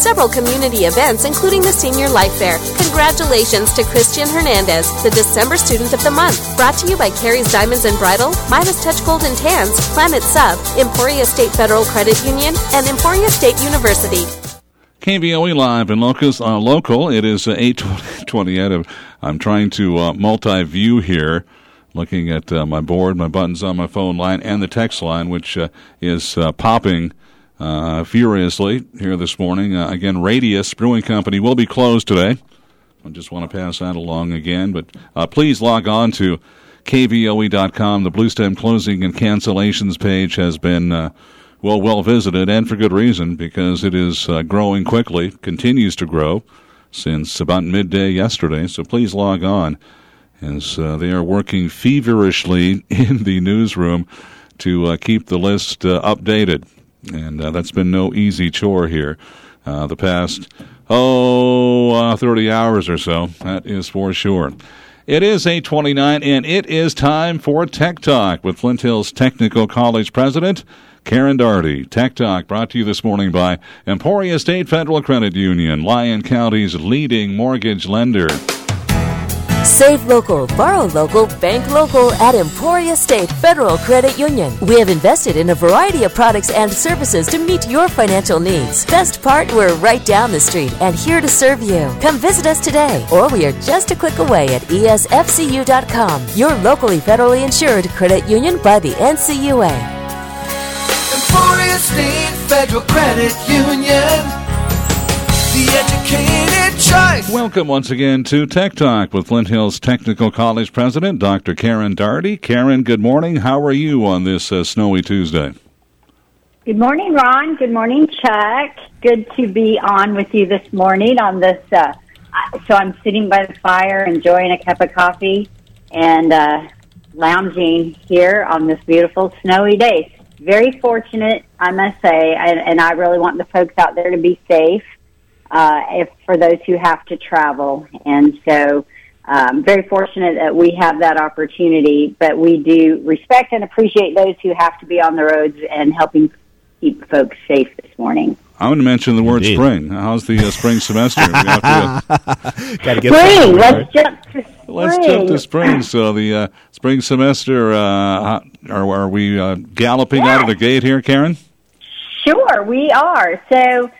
several community events, including the Senior Life Fair. Congratulations to Christian Hernandez, the December Student of the Month. Brought to you by Carrie's Diamonds and Bridal, Midas Touch Gold and Tans, Planet Sub, Emporia State Federal Credit Union, and Emporia State University. KVOE Live and local. It is 8:28. I'm trying to multi-view here, looking at my board, my buttons on my phone line, and the text line, which is popping furiously here this morning. Again, Radius Brewing Company will be closed today. I just want to pass that along again, but please log on to KVOE.com. The Blue Stem closing and cancellations page has been well visited, and for good reason, because it is growing quickly, continues to grow since about midday yesterday. So please log on, as they are working feverishly in the newsroom to keep the list updated. And that's been no easy chore here the past 30 hours or so, that is for sure. It is 8:29, and it is time for Tech Talk with Flint Hills Technical College President Karen Daugherty. Tech Talk brought to you this morning by Emporia State Federal Credit Union, Lyon County's leading mortgage lender. Save local, borrow local, bank local at Emporia State Federal Credit Union. We have invested in a variety of products and services to meet your financial needs. Best part, we're right down the street and here to serve you. Come visit us today, or we are just a click away at esfcu.com. Your locally federally insured credit union by the NCUA. Emporia State Federal Credit Union, the educated choice. Welcome once again to Tech Talk with Flint Hills Technical College President Dr. Karen Daugherty. Karen, good morning. How are you on this snowy Tuesday? Good morning, Ron. Good morning, Chuck. Good to be on with you this morning on this. So I'm sitting by the fire, enjoying a cup of coffee, and lounging here on this beautiful snowy day. Very fortunate, I must say, and I really want the folks out there to be safe for those who have to travel. And so very fortunate that we have that opportunity, but we do respect and appreciate those who have to be on the roads and helping keep folks safe this morning. I'm going to mention the word spring. How's the spring semester? Got to get spring. Let's jump to spring. Let's jump to spring. So the spring semester, are we galloping out of the gate here, Karen? Sure, we are. So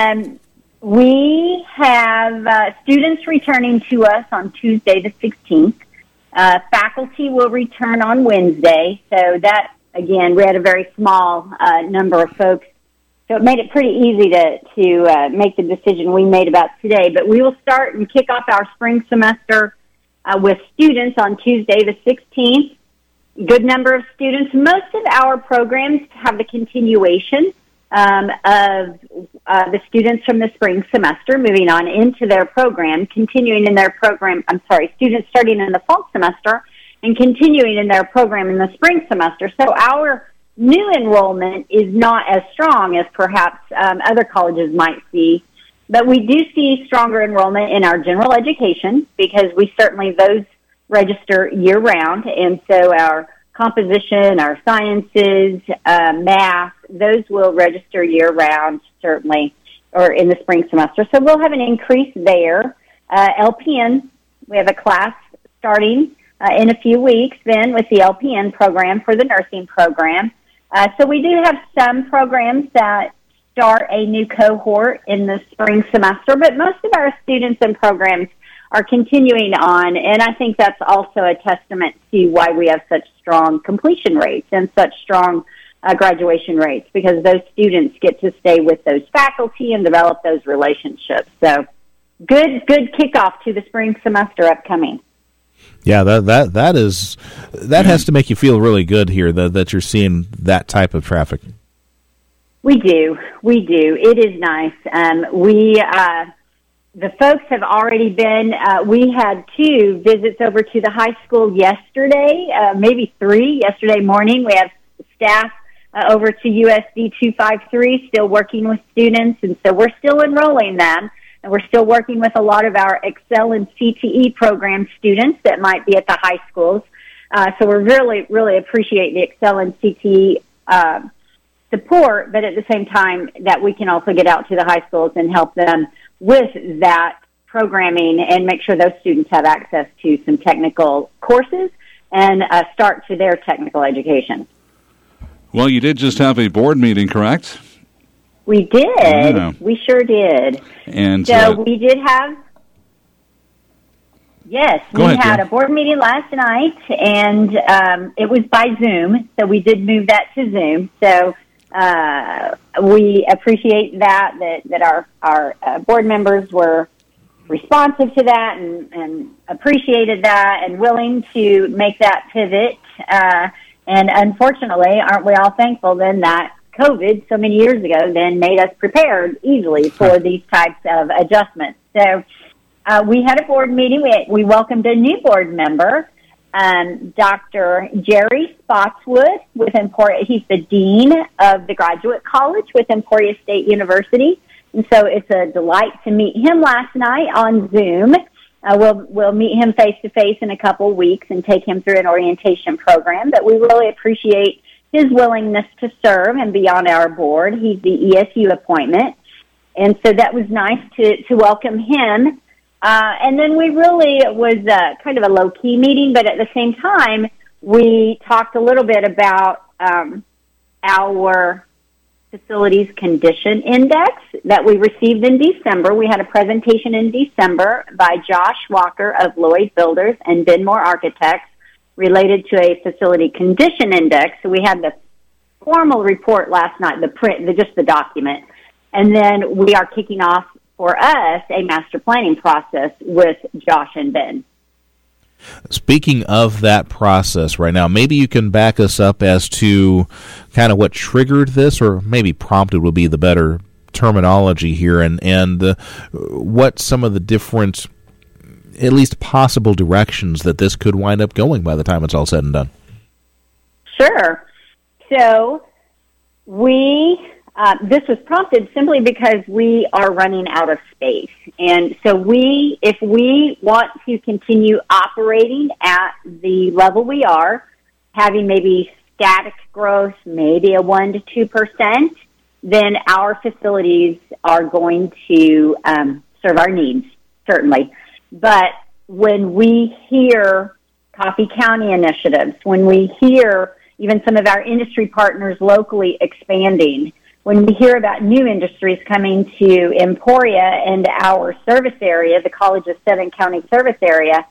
we have students returning to us on Tuesday the 16th. Faculty will return on Wednesday. So that, again, we had a very small number of folks. So it made it pretty easy to make the decision we made about today. But we will start and kick off our spring semester with students on Tuesday the 16th. Good number of students. Most of our programs have the continuation of the students from the spring semester moving on into their program, continuing in their program. Students starting in the fall semester and continuing in their program in the spring semester. So our new enrollment is not as strong as perhaps other colleges might see, but we do see stronger enrollment in our general education because those register year-round, and so our composition, our sciences, math, those will register year-round, certainly, or in the spring semester. So we'll have an increase there. LPN, we have a class starting in a few weeks then with the LPN program for the nursing program. So we do have some programs that start a new cohort in the spring semester, but most of our students and programs are continuing on, and I think that's also a testament to why we have such strong completion rates and such strong graduation rates, because those students get to stay with those faculty and develop those relationships. So good kickoff to the spring semester upcoming. Yeah, that has to make you feel really good here that you're seeing that type of traffic. We do. It is nice. The folks have already been, we had 2 visits over to the high school yesterday, maybe 3 yesterday morning. We have staff over to USD 253 still working with students, and so we're still enrolling them. And we're still working with a lot of our Excel and CTE program students that might be at the high schools. So we're really, really appreciate the Excel and CTE support, but at the same time that we can also get out to the high schools and help them with that programming and make sure those students have access to some technical courses and a start to their technical education. Well, you did just have a board meeting, correct? We did. Yeah. We sure did. And so we did have, yes, we had a board meeting last night, and it was by Zoom, so we did move that to Zoom. So we appreciate that our board members were responsive to that and appreciated that and willing to make that pivot. And unfortunately, aren't we all thankful then that COVID so many years ago then made us prepared easily for these types of adjustments. So we had a board meeting. We welcomed a new board member, Dr. Jerry Spotswood with Emporia. He's the dean of the Graduate College with Emporia State University. And so it's a delight to meet him last night on Zoom. We'll meet him face-to-face in a couple weeks and take him through an orientation program. But we really appreciate his willingness to serve and be on our board. He's the ESU appointment. And so that was nice to welcome him. And then we really, it was kind of a low-key meeting, but at the same time, we talked a little bit about our Facilities Condition Index that we received in December. We had a presentation in December by Josh Walker of Lloyd Builders and Benmore Architects related to a Facility Condition Index. So we had the formal report last night, just the document. And then we are kicking off for us a master planning process with Josh and Ben. Speaking of that process right now, maybe you can back us up as to kind of what triggered this, or maybe prompted would be the better terminology here, and what some of the different, at least possible directions that this could wind up going by the time it's all said and done. Sure. So this was prompted simply because we are running out of space. And so if we want to continue operating at the level we are, having maybe static growth, maybe a 1% to 2%, then our facilities are going to serve our needs, certainly. But when we hear Coffee County initiatives, when we hear even some of our industry partners locally expanding, when we hear about new industries coming to Emporia and our service area, the college's 7-county service area,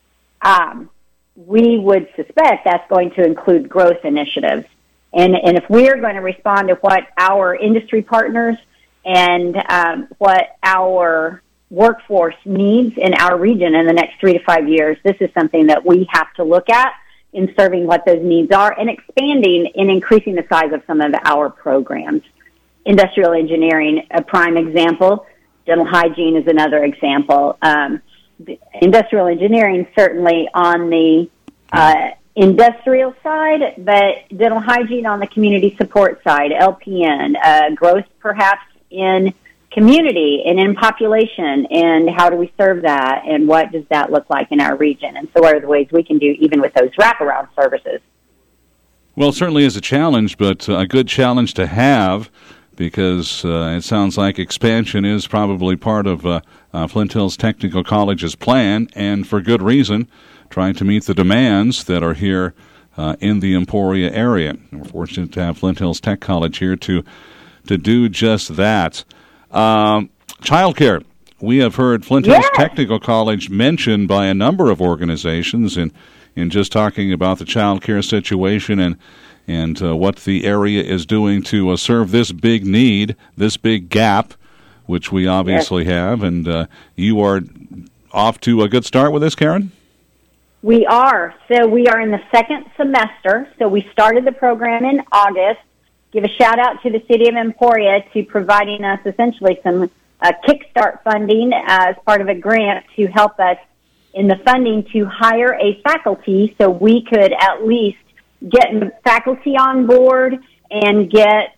we would suspect that's going to include growth initiatives. And if we're going to respond to what our industry partners and what our workforce needs in our region in the next 3 to 5 years, this is something that we have to look at in serving what those needs are and expanding and increasing the size of some of our programs. Industrial engineering, a prime example. Dental hygiene is another example. Industrial engineering certainly on the industrial side, but dental hygiene on the community support side, LPN, growth perhaps in community and in population, and how do we serve that, and what does that look like in our region, and so what are the ways we can do even with those wraparound services. Well, it certainly is a challenge, but a good challenge to have, because it sounds like expansion is probably part of Flint Hills Technical College's plan, and for good reason, trying to meet the demands that are here in the Emporia area. We're fortunate to have Flint Hills Tech College here to do just that. Childcare. We have heard Flint Hills Technical College mentioned by a number of organizations in just talking about the child care situation and what the area is doing to serve this big need, this big gap, which we obviously have. And you are off to a good start with this, Karen? We are. So we are in the second semester. So we started the program in August. Give a shout-out to the City of Emporia to providing us essentially some kickstart funding as part of a grant to help us in the funding to hire a faculty so we could at least get faculty on board and get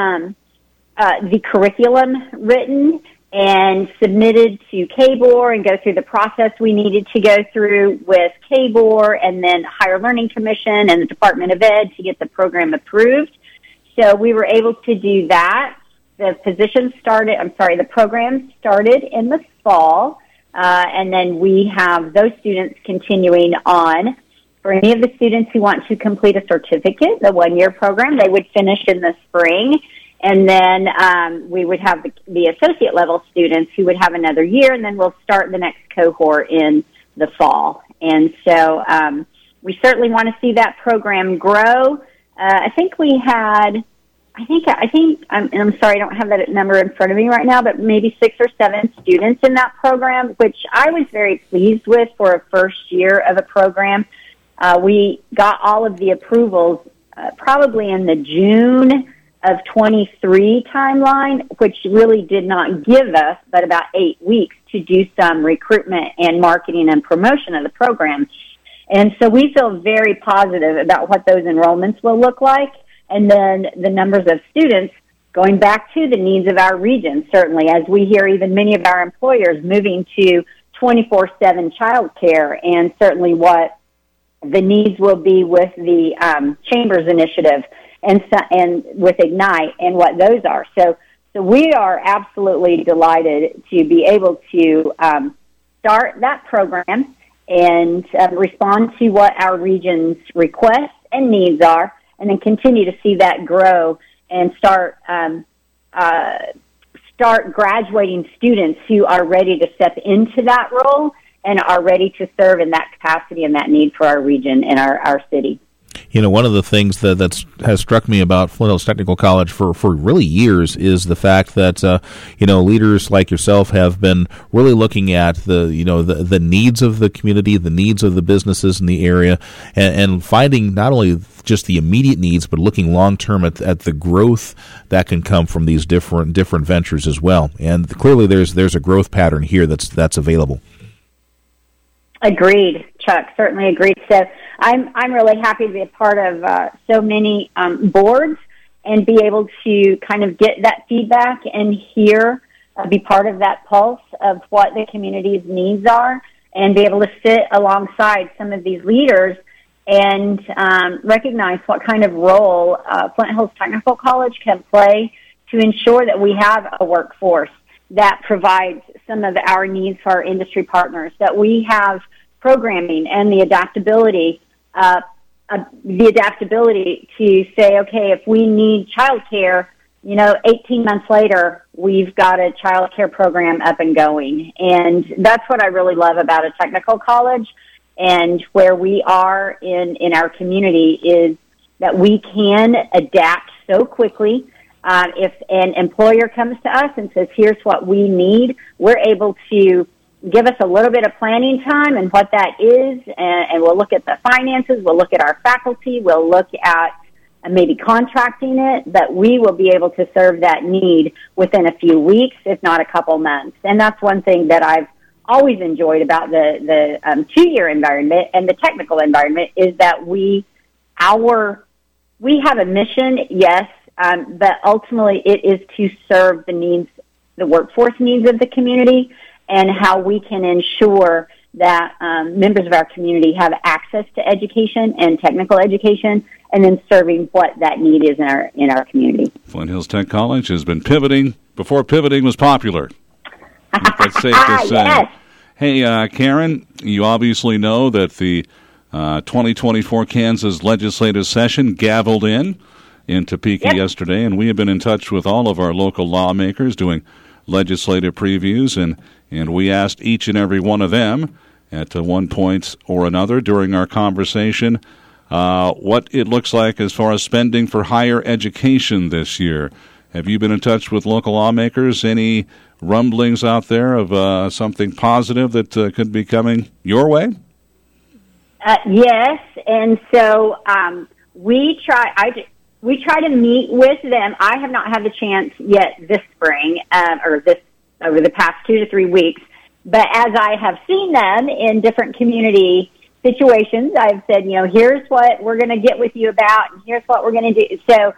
the curriculum written and submitted to KBOR and go through the process we needed to go through with KBOR and then Higher Learning Commission and the Department of Ed to get the program approved. so we were able to do that. The program started in the fall, and then we have those students continuing on. For any of the students who want to complete a certificate, the one-year program, they would finish in the spring. And then we would have the associate level students who would have another year, and then we'll start the next cohort in the fall. And so we certainly want to see that program grow. I think I'm sorry, I don't have that number in front of me right now, but maybe 6 or 7 students in that program, which I was very pleased with for a first year of a program. We got all of the approvals probably in the June of 23 timeline, which really did not give us but about 8 weeks to do some recruitment and marketing and promotion of the program. And so we feel very positive about what those enrollments will look like. And then the numbers of students going back to the needs of our region, certainly, as we hear even many of our employers moving to 24/7 childcare, and certainly what the needs will be with the Chambers Initiative and with Ignite and what those are. So we are absolutely delighted to be able to start that program and respond to what our region's requests and needs are, and then continue to see that grow and start graduating students who are ready to step into that role and are ready to serve in that capacity and that need for our region and our city. You know, one of the things that has struck me about Flint Hills Technical College for really years is the fact that leaders like yourself have been really looking at the needs of the community, the needs of the businesses in the area, and finding not only just the immediate needs, but looking long term at the growth that can come from these different ventures as well. And clearly, there's a growth pattern here that's available. Agreed, Chuck. Certainly agreed. So I'm really happy to be a part of so many boards and be able to kind of get that feedback and hear, be part of that pulse of what the community's needs are, and be able to sit alongside some of these leaders and recognize what kind of role Flint Hills Technical College can play to ensure that we have a workforce that provides some of our needs for our industry partners, that we have programming and the adaptability to say, okay, if we need childcare, 18 months later, we've got a childcare program up and going. And that's what I really love about a technical college and where we are in our community is that we can adapt so quickly. If an employer comes to us and says, here's what we need, we're able to give us a little bit of planning time and what that is, and we'll look at the finances, we'll look at our faculty, we'll look at maybe contracting it, but we will be able to serve that need within a few weeks, if not a couple months. And that's one thing that I've always enjoyed about the 2-year environment and the technical environment is that we have a mission, yes, but ultimately it is to serve the needs, the workforce needs of the community, and how we can ensure that members of our community have access to education and technical education, and then serving what that need is in our community. Flint Hills Tech College has been pivoting before pivoting was popular. That's safe to say. Yes. Hey, Karen, you obviously know that the 2024 Kansas legislative session gavelled in Topeka yesterday, and we have been in touch with all of our local lawmakers doing legislative previews, and we asked each and every one of them at one point or another during our conversation what it looks like as far as spending for higher education this year. Have you been in touch with local lawmakers? Any rumblings out there of something positive that could be coming your way? Yes, and so we try to meet with them. I have not had the chance yet this spring, over the past 2 to 3 weeks. But as I have seen them in different community situations, I've said, here's what we're going to get with you about, and here's what we're going to do. So,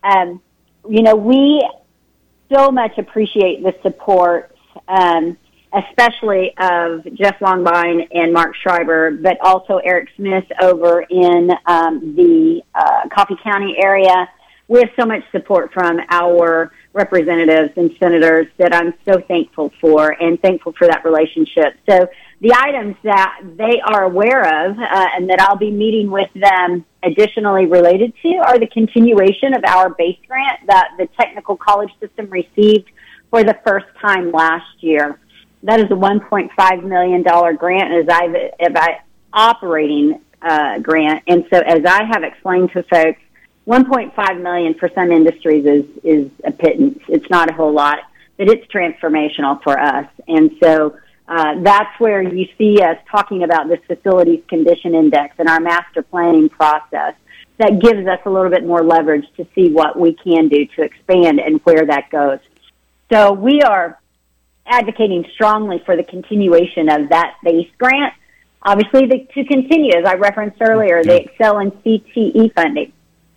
we so much appreciate the support, especially of Jeff Longbine and Mark Schreiber, but also Eric Smith over in the Coffee County area. we have so much support from our representatives and senators that I'm so thankful for, and thankful for that relationship. So the items that they are aware of and that I'll be meeting with them additionally related to are the continuation of our base grant that the technical college system received for the first time last year. That is a $1.5 million grant as operating grant. And so as I have explained to folks, $1.5 million for some industries is a pittance. It's not a whole lot, but it's transformational for us. And so that's where you see us talking about this facilities condition index and our master planning process. That gives us a little bit more leverage to see what we can do to expand and where that goes. So we are advocating strongly for the continuation of that base grant. Obviously, to continue, as I referenced earlier, the Excel and CTE funding.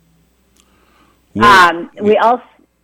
We also,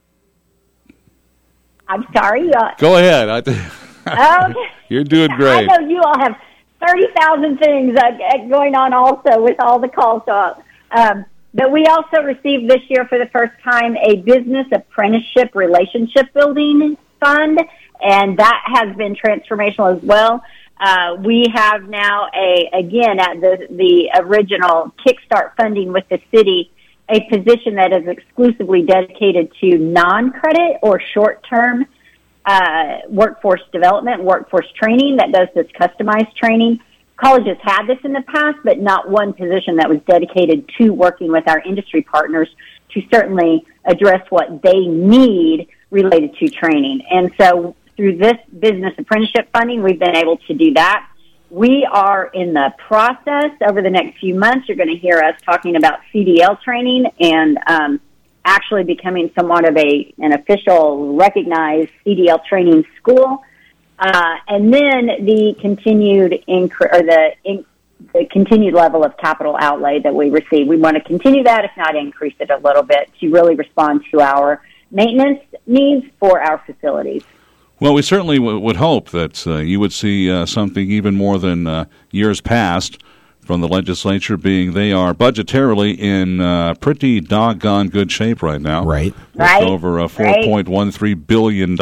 I'm sorry. Go ahead. Okay. You're doing great. I know you all have 30,000 things going on also with all the calls. But we also received this year for the first time a business apprenticeship relationship building fund, and that has been transformational as well. We have now again at the original Kickstart funding with the city, a position that is exclusively dedicated to non-credit or short-term workforce development, workforce training that does this customized training. Colleges had this in the past, but not one position that was dedicated to working with our industry partners to certainly address what they need related to training. And so through this business apprenticeship funding, we've been able to do that. We are in the process over the next few months. You're going to hear us talking about CDL training and actually becoming somewhat of an official recognized CDL training school. And then the continued the continued level of capital outlay that we receive. We want to continue that, if not increase it a little bit, to really respond to our maintenance needs for our facilities. Well, we certainly would hope that you would see something even more than years past from the legislature, being they are budgetarily in pretty doggone good shape right now. Right. With over $4.13 billion.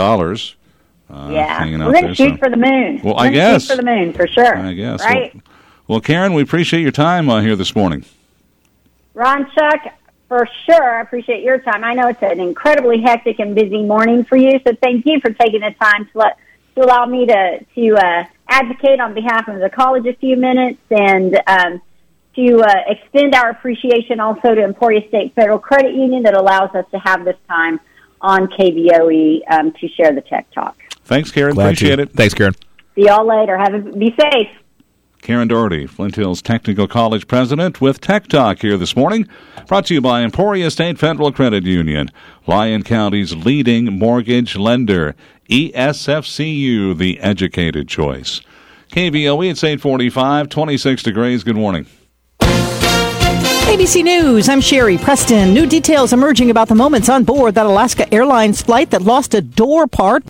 We're going to shoot for the moon. Well, I guess. Shoot for the moon, for sure. I guess. Right? Well, Karen, we appreciate your time here this morning. Ron, Chuck, for sure, I appreciate your time. I know it's an incredibly hectic and busy morning for you, so thank you for taking the time to allow me to advocate on behalf of the college a few minutes and to extend our appreciation also to Emporia State Federal Credit Union that allows us to have this time on KVOE to share the Tech Talk. Thanks, Karen. Appreciate it. Thanks, Karen. See y'all later. Be safe. Karen Doherty, Flint Hills Technical College President, with Tech Talk here this morning. Brought to you by Emporia State Federal Credit Union, Lyon County's leading mortgage lender. ESFCU, the educated choice. KVOE, it's 8:45, 26 degrees. Good morning. ABC News, I'm Sherry Preston. New details emerging about the moments on board that Alaska Airlines flight that lost a door part